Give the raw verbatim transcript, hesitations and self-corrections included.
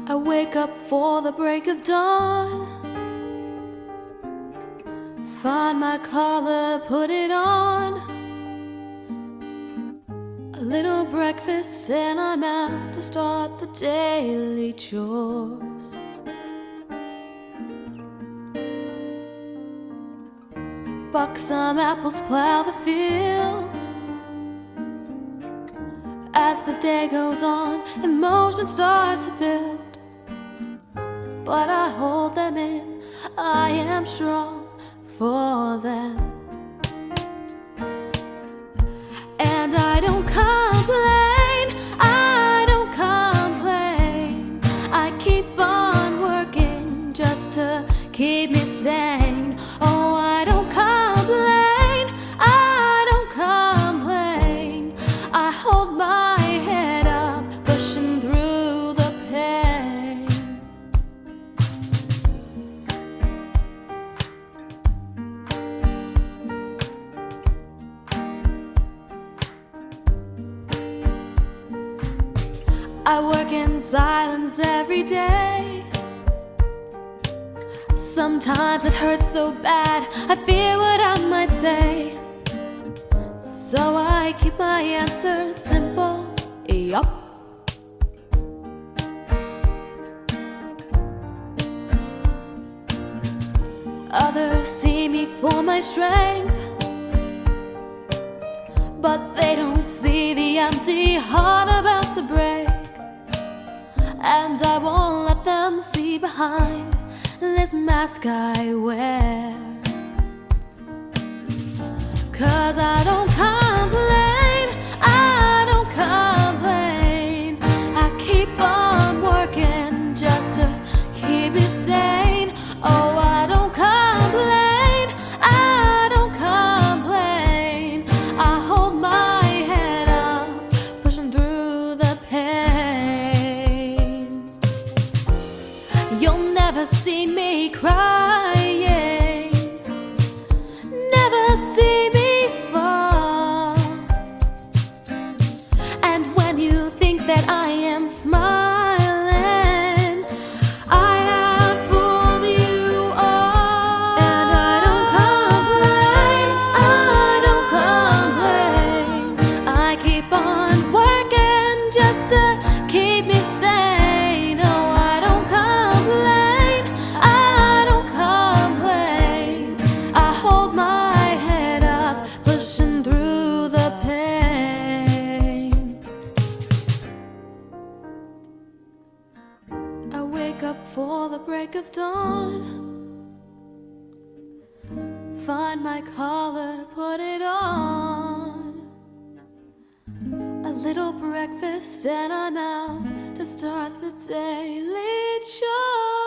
I wake up for the break of dawn, find my collar, put it on, a little breakfast and I'm out to start the daily chores. Buck some apples, plow the fields. As the day goes on, emotions start to build, but I hold them in, I am strong for them. And I don't complain, I don't complain, I keep on working just to keep me sane. Oh, I don't complain, I don't complain, I hold my head up, pushing through the pain. I work in silence every day. Sometimes it hurts so bad, I fear what I might say. So I keep my answer simple, yup. Others see me for my strength, but they don't see the empty heart about to break. And I won't let them see behind this mask I wear. 'Cause I don't complain, I don't complain, I keep on working just to keep me sane. Oh, I don't complain, I don't complain, I hold my head up, pushing through the pain. You'll never see me crying, never see me fall. And when you think that I am smiling, I have fooled you all. And I don't complain, I don't complain, I keep on working just to keep me sane. Oh, I don't complain, I don't complain, I hold my head up, pushing through the pain. I wake up for the break of dawn, find my collar, put it on, a little breakfast and I'm out to start the daily chore.